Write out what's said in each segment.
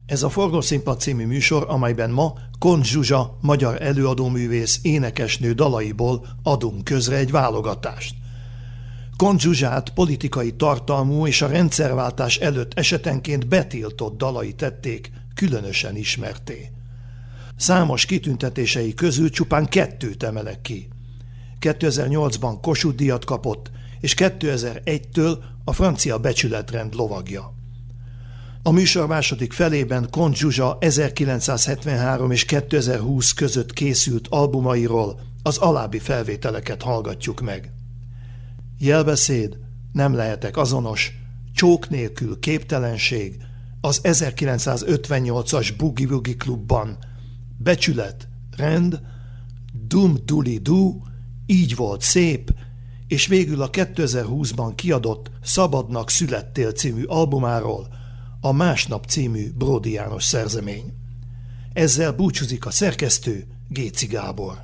Ez a Forgószínpad című műsor, amelyben ma Koncz Zsuzsa, magyar előadóművész, énekesnő dalaiból adunk közre egy válogatást. Koncz Zsuzsát politikai tartalmú és a rendszerváltás előtt esetenként betiltott dalai tették különösen ismertté. Számos kitüntetései közül csupán 2-t emelek ki. 2008-ban Kossuth-díjat kapott, és 2001-től a francia becsületrend lovagja. A műsor második felében Koncz Zsuzsa 1973 és 2020 között készült albumairól az alábbi felvételeket hallgatjuk meg. Jelbeszéd, Nem lehetek azonos, Csók nélkül képtelenség, az 1958-as Boogie Woogie klubban, Becsület, rend, Dum Duli Du, Így volt szép, és végül a 2020-ban kiadott Szabadnak születtél című albumáról a Másnap című Bródy János szerzemény. Ezzel búcsúzik a szerkesztő, Géci Gábor.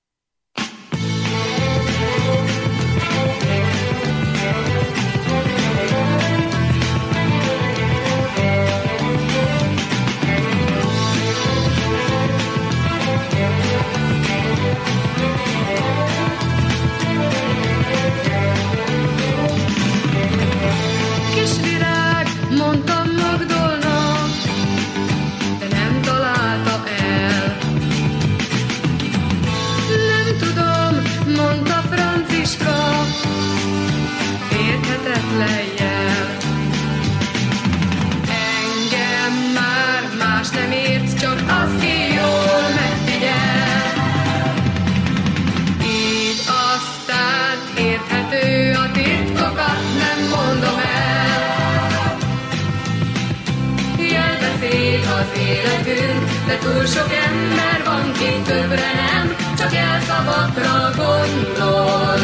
De túl sok ember van, ki többre nem, csak jelszavakra gondol.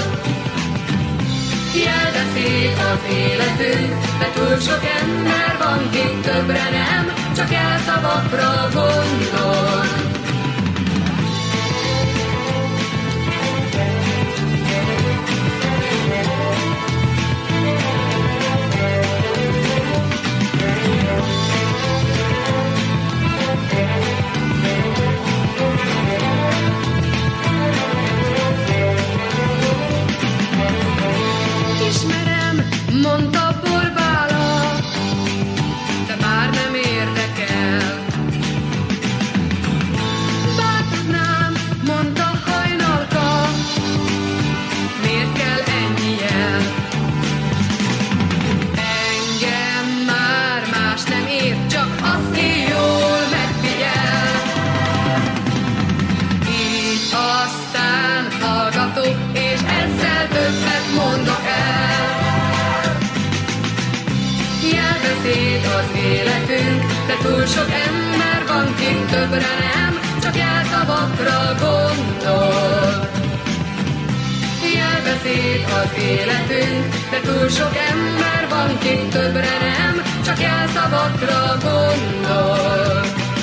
Jelbeszéd az életünk, de túl sok ember van, ki többre nem, csak jelszavakra gondol. Mondta Borbála, de már nem érdekel. Bár tudnám, mondta Hajnalka, miért kell ennyi jel? Engem már más nem ér, csak az, ki jól megfigyel. Így aztán hallgatok, és ezzel többet mondok el. Jelbeszéd az életünk, de túl sok ember van, ki többre nem, csak jelszavakra gondol. Jelbeszéd az életünk, de túl sok ember van, ki többre nem, csak jelszavakra gondol.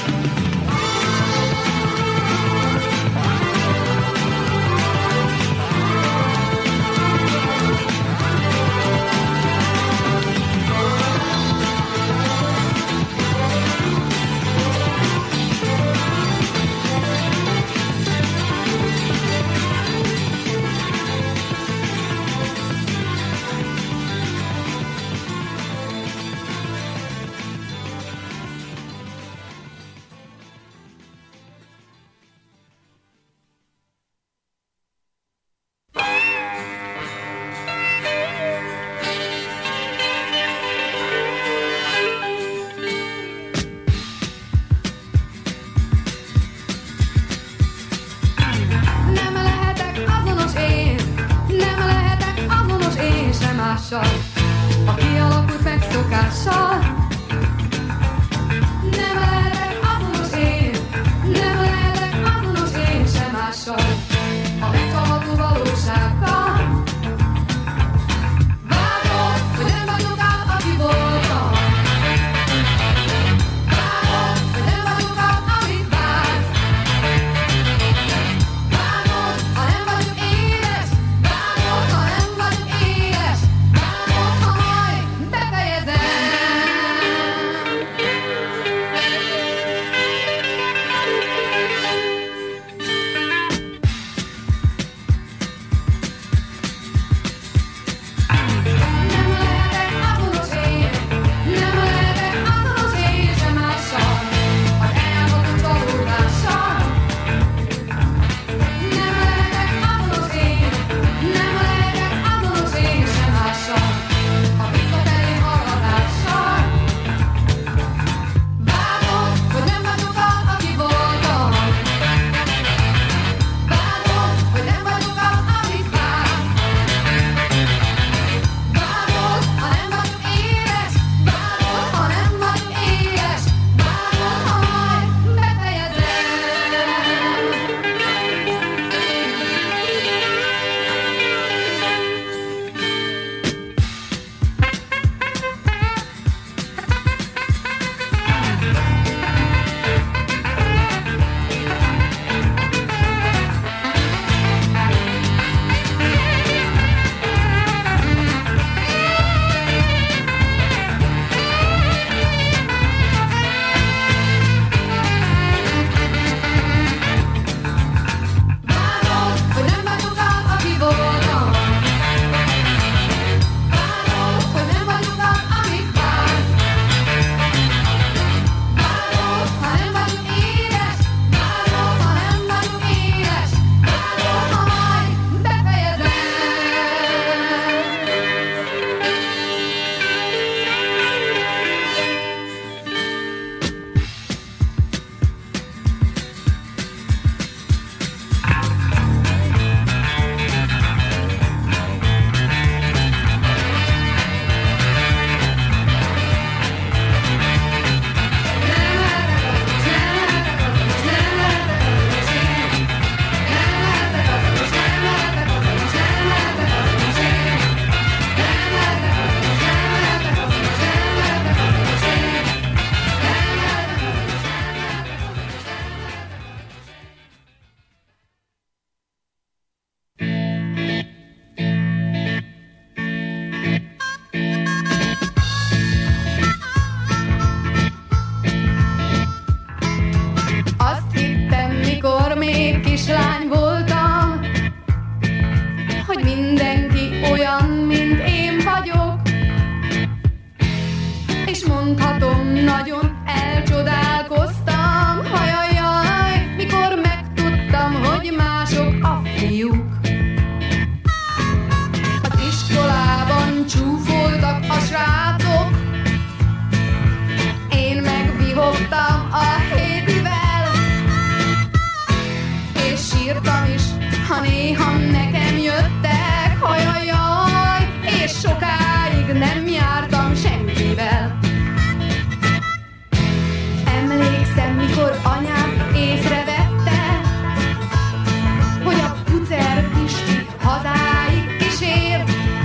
A kialakult megszokással. Nem lehetek azonos én, nem lehetek azonos én sem mással. A megcsalható valósággal várod, hogy nem vagyok át, aki voltam. Várod, hogy nem vagyok át, amit vársz. Várod, ha nem vagyok édes. Várod, ha nem vagyok édes. Várod, ha majd befejezem. Nagyon csúfoltak a srácok, én megbihogtam a hétivel, és sírtam is, ha néha nekem jöttek, hajajaj, és sokáig nem jártam senkivel. Emlékszem, mikor anyám észrevette, hogy a Pucer Pisti hazáig kísér.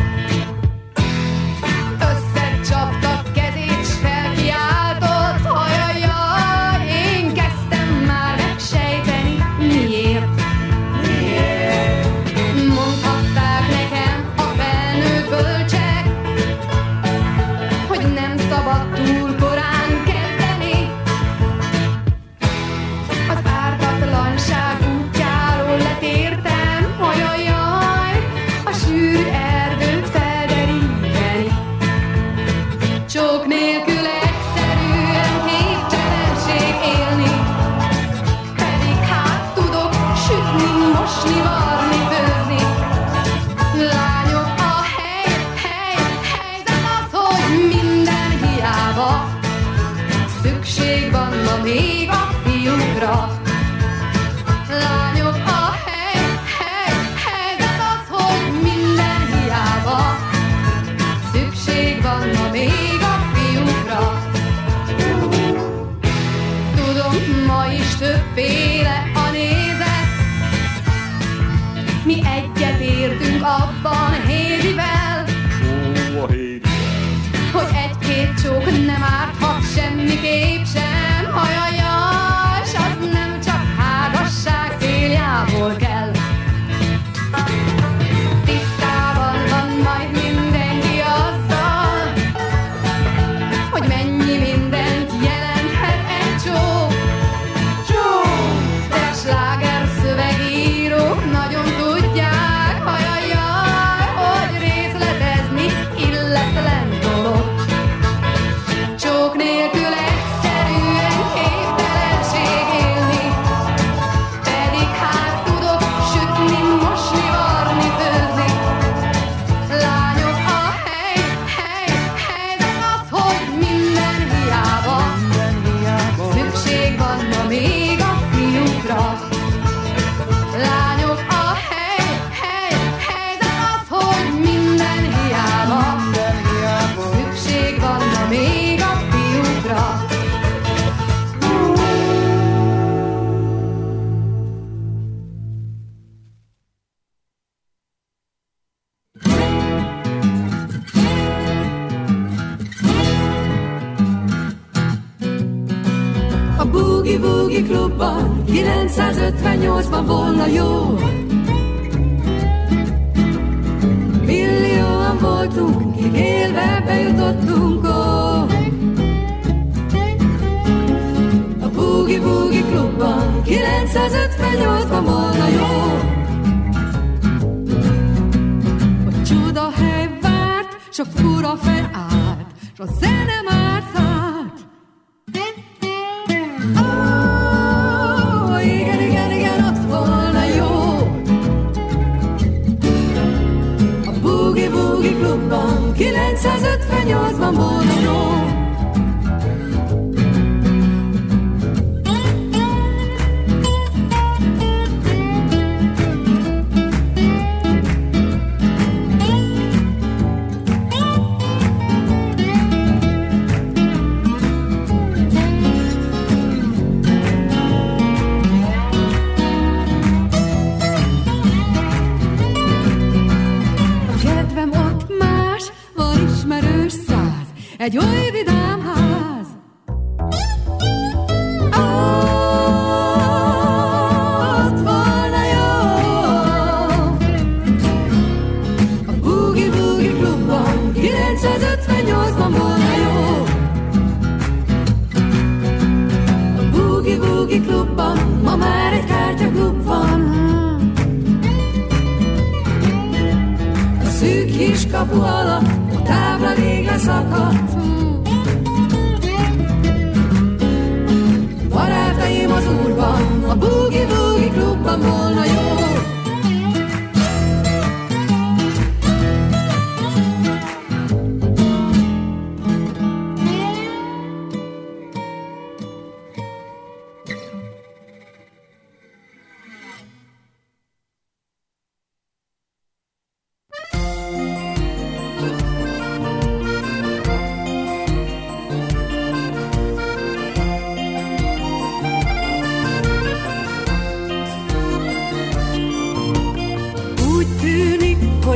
Összecsaptak kezét, s felkiáltott, hajajaj, én kezdtem már megsejteni, miért. Mondhatták nekem a felnőtt bölcsek, hogy nem szabad túl korán kezdeni. Az ártatlanság útjáról letértem, hajajaj, a sűrű erdőt felderíteni. Csók nélkül egyszerűen képtelenség élni, pedig hát tudok sütni, mosni, varni, főzni. Lányok, a helyzet az, hogy minden hiába, szükség van ma még a fiúkra. Lányok, a helyzet az, hogy minden hiába, szükség van ma még a fiúkra. Tudom, ma is többféle a nézet, mi egyetértünk abban Hédivel, hogy egy-két csók nem árthat semmiképp sem, hajajaj, s az nem csak házasság céljából kell. Tisztában van majd mindenki azzal, hogy mennyi mindent jelenthet egy csók. De a sláger szövegírók nagyon tudják, hajajaj, hogy részletezni illetlen dolog. Csók nélkül egyszerűen képtelenség élni, pedig hát tudok sütni, mosni, varni, főzni. Lányok, a helyzet az, hogy minden hiába, szükség van ma még a fiúkra. Lányok, a helyzet az, hogy minden hiába, szükség van ma még a fiúkra. A Boogie Woogie Klubban 958-ban volna jó. Millióan voltunk, kik élve bejutottunk, ó. A Boogie Woogie Klubban 958-ban volna jó. A csuda hely várt, sok fura fej állt, s a zene már szállt. Igen, ott volna jó. A Boogie Woogie Klubban 958-ban volna jó. Egy oly vidám ház. Ott volna jó. A Boogie Woogie Klubban 958-ban volna jó. A Boogie Woogie Klubban ma már egy kártyaklub van. A szűk kis kapu alatt a tábla rég leszakadt. Barátaim az Úrban, a Boogie Woogie Klubban volna jó.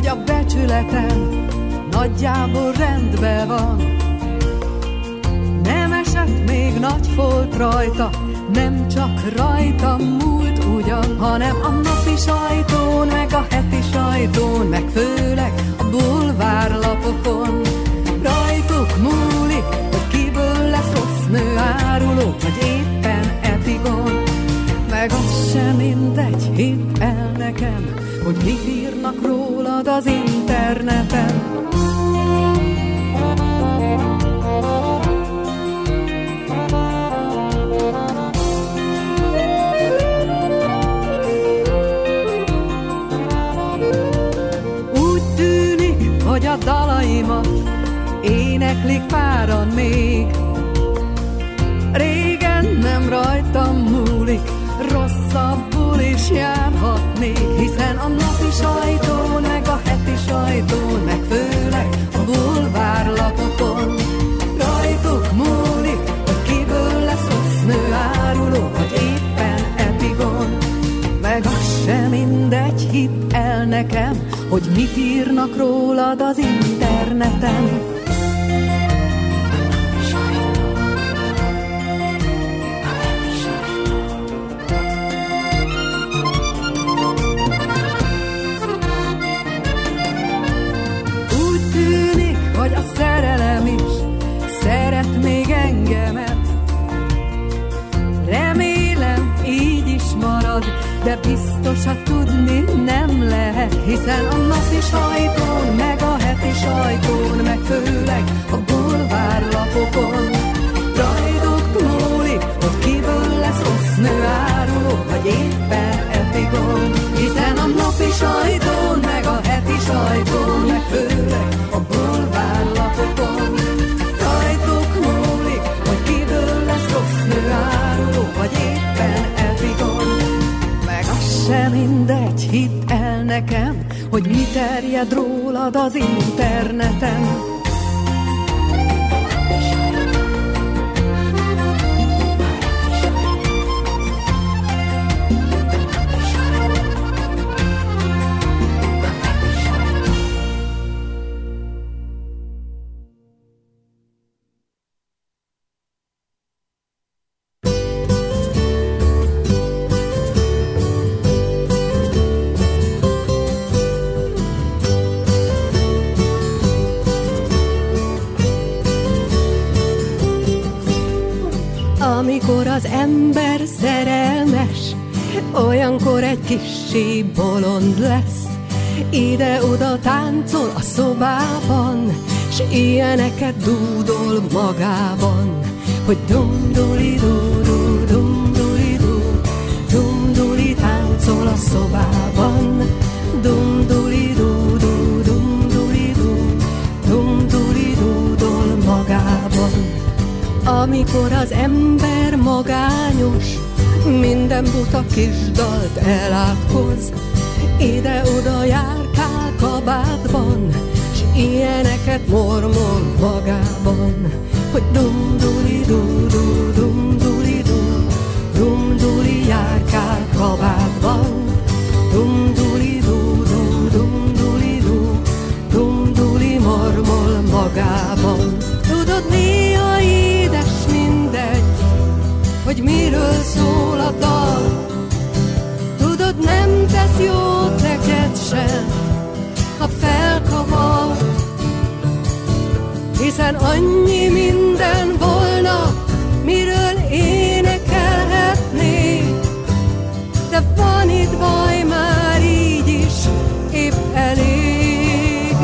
hogy a becsületem nagyjából rendben van. Nem esett még nagy folt rajta, nem csak rajtam múlt ugyan, hanem a napi sajtón, meg a heti sajtón, meg főleg a bulvárlapokon. Rajtuk múlik, hogy kiből lesz rossz nőáruló, vagy éppen epigon. Meg az sem mindegy, hidd el nekem, hogy mit írnak rólad az interneten. Úgy tűnik, hogy a dalaimat éneklik páran még. Régen nem rajtam múlik, rosszabbul is járhatnék, hiszen a napi sajtón, meg a heti sajtón, meg főleg a bulvárlapokon rajtuk múlik, hogy kiből lesz rossz nőáruló, vagy éppen epigon. Meg az sem mindegy, hidd el nekem, hogy mit írnak rólad az interneten. Hogy a szerelem is szeret még engemet. Remélem így is marad, de biztosat tudni nem lehet, hiszen a napi sajtón, meg a heti sajtón, meg főleg a bulvárlapokon rajtuk múlik, hogy kiből lesz rossz nőáruló, vagy éppen epigon. Hiszen a napi sajtón, meg a heti sajtón, meg főleg a bulvárlapokon rajtuk múlik, hogy kiből lesz rossz nőáruló, vagy éppen epigon. Meg az sem mindegy, hidd el nekem, hogy mi terjed rólad az interneten. Amikor az ember szerelmes, olyankor egy kissé bolond lesz. Ide-oda táncol a szobában, s ilyeneket dúdol magában, hogy dum-duli-du-du, dum-duli-du, dum-duli táncol a szobában, dum-duli-du-du, dum-duli-du, dum-duli dúdol magában. Amikor az ember magányos, minden buta kis dalt elátkoz, ide-oda járkál kabátban, s ilyeneket mormol magában, hogy dum-duli-du-du, dum-duli-du, dum-duli járkál kabátban, dum-duli-du-du, dum-duli-du, dum-duli mormol magában. Tudod, néha édes mindegy, hogy miről szól a dal. Tudod, nem tesz jót neked sem, ha felkavar, hiszen annyi minden volna, miről énekelhetnék. De van itt baj, már így is épp elég.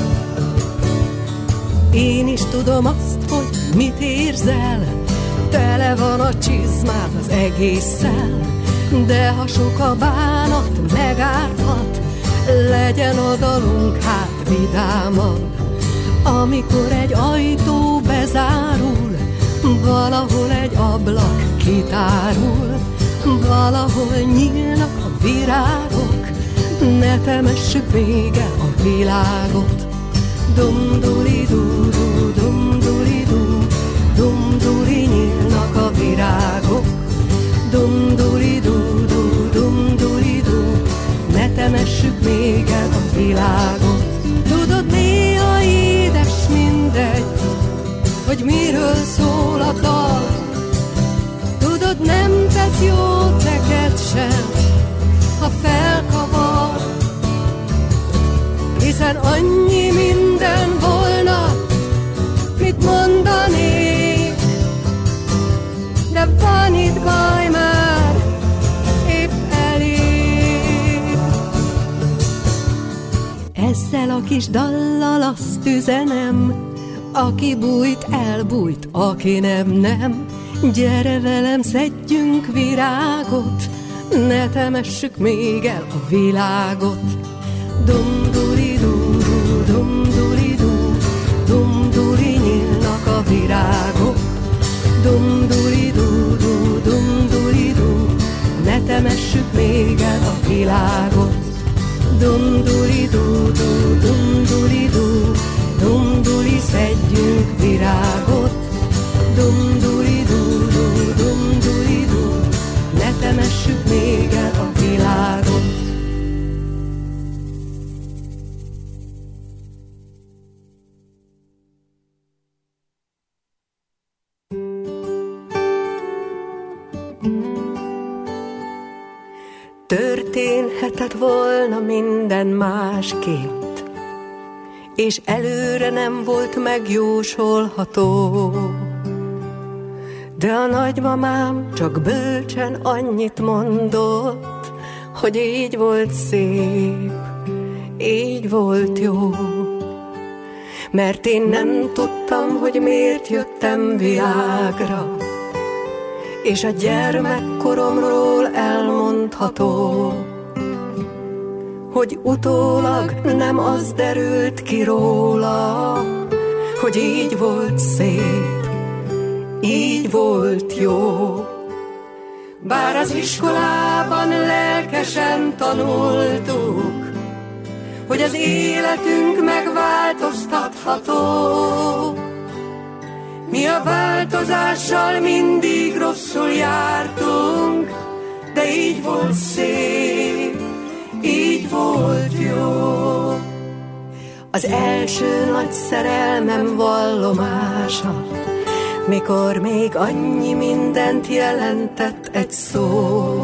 Én is tudom azt, hogy mit érzel, tele van a csizmád az egésszel, de ha sok a bánat megárthat, legyen a dalunk hát vidáman. Amikor egy ajtó bezárul, valahol egy ablak kitárul, valahol nyílnak a virágok, ne temessük vége a világot. Dum-duli-du-du, dum-duli-du, dum-duli nyílnak a virágok. Dum-duli-du-du, dum-duli-du, ne temessük még el a világot. hiszen annyi minden volna, mit mondanék, de van itt baj már, épp elég. Ezzel a kis dallal azt üzenem, aki bújt, elbújt, aki nem, nem. Gyere velem, szedjünk virágot, ne temessük még el a világot. Dum-duri-dú, dum-duri-dú, dum-duri, nyílnak a virágok. Dum-duri-dú, dum-duri-dú, ne temessük még el a világot. Dum-duri-dú, dum-duri-dú, dum-duri, szedjünk virágot. Dum-duri-dú, dum-duri-dú, ne temessük még el a világot. Történhetett volna minden másként, és előre nem volt megjósolható. De a nagymamám csak bölcsen annyit mondott, hogy így volt szép, így volt jó. Mert én nem tudtam, hogy miért jöttem világra, és a gyermekkoromról elmondható, hogy utólag nem az derült ki róla, hogy így volt szép, így volt jó. Bár az iskolában lelkesen tanultuk, hogy az életünk megváltoztatható. Mi a változással mindig rosszul jártunk, de így volt szép, így volt jó. Az első nagy szerelmem vallomása, mikor még annyi mindent jelentett egy szó.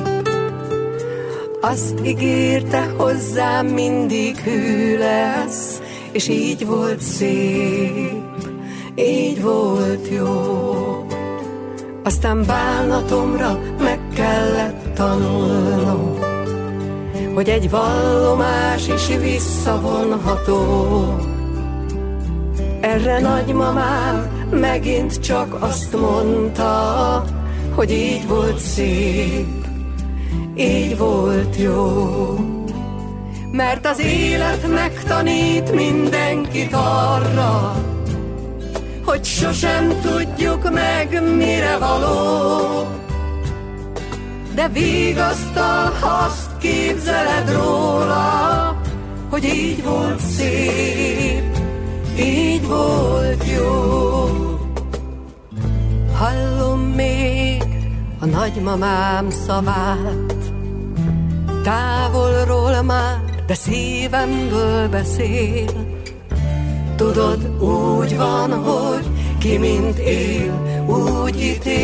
Azt ígérte hozzám, mindig hű lesz, és így volt szép, így volt jó. Aztán bánatomra meg kellett tanulnom, hogy egy vallomás is visszavonható. Erre nagymamám megint csak azt mondta, hogy így volt szép, így volt jó. Mert az élet megtanít mindenkit arra, hogy sosem tudjuk meg, mire való. De vigasztal, ha azt képzeled róla, hogy így volt szép, így volt jó. Hallom még a nagymamám szavát, távolról már, de szívemből beszél. Tudod, úgy van, hogy ki mint él, úgy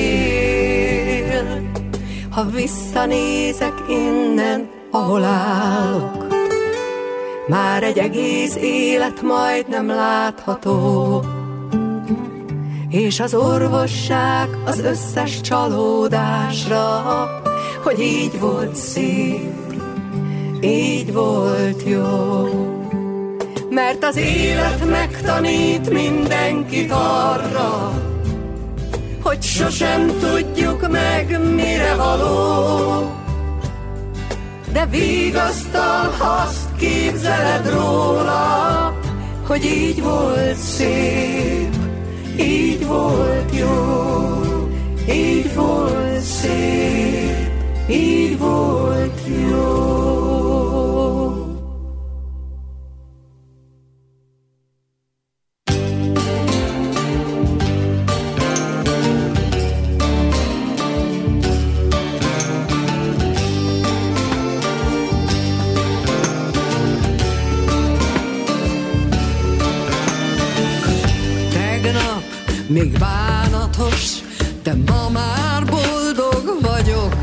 ítél. Ha visszanézek innen, ahol állok, már egy egész élet majdnem látható. És az orvosság az összes csalódásra, hogy így volt szép, így volt jó. Mert az élet megtanít mindenkit arra, hogy sosem tudjuk meg, mire való. De vigasztal, ha azt képzeled róla, hogy így volt szép, így volt jó, így volt szép, így volt jó. Még bánatos, de ma már boldog vagyok,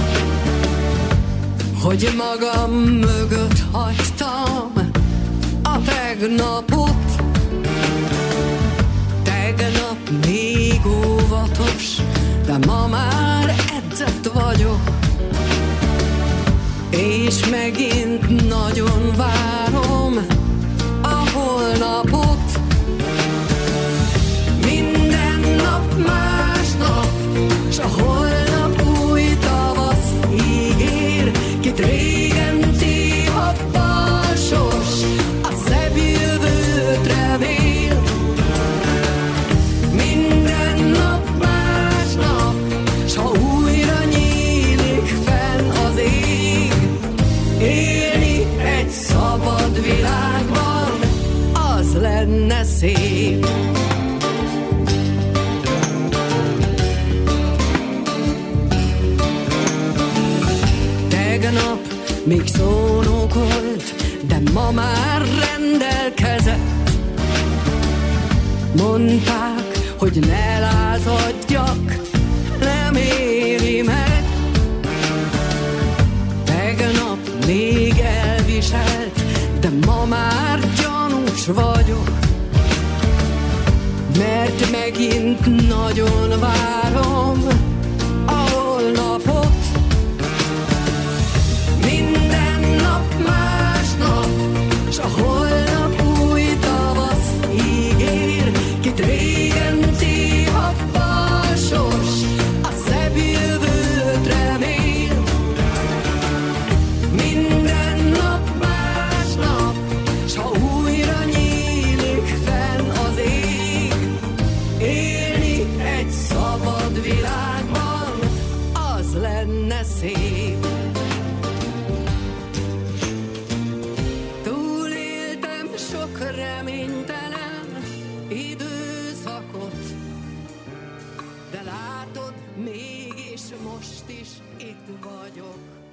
hogy magam mögött hagytam a tegnapot. Tegnap még óvatos, de ma már edzett vagyok. És megint nagyon várom a holnapot. Minden nap másnap, s a holnap új tavasz ígér. Kit régen szívhat balsos, a szebb jövőt remél. Minden nap másnap, s ha újra nyílik fenn az ég. Élni egy szabad világban, az lenne szép. Tegnap még szónokolt, de ma már rendelkezett. Mondták, hogy ne lázadjak, nem éri meg. Tegnap még elviselt, de ma már gyanús vagyok. Mert megint nagyon várom a holnapot. Minden nap másnap, s a holnap új tavasz ígér. Kit régen szívhat balsos, a szebb jövőt remél. Minden nap másnap, s ha újra nyílik fenn az ég. Élni egy szabad világban, az lenne szép. Túléltem sok reménytelen időszakot, de látod, mégis most is itt vagyok.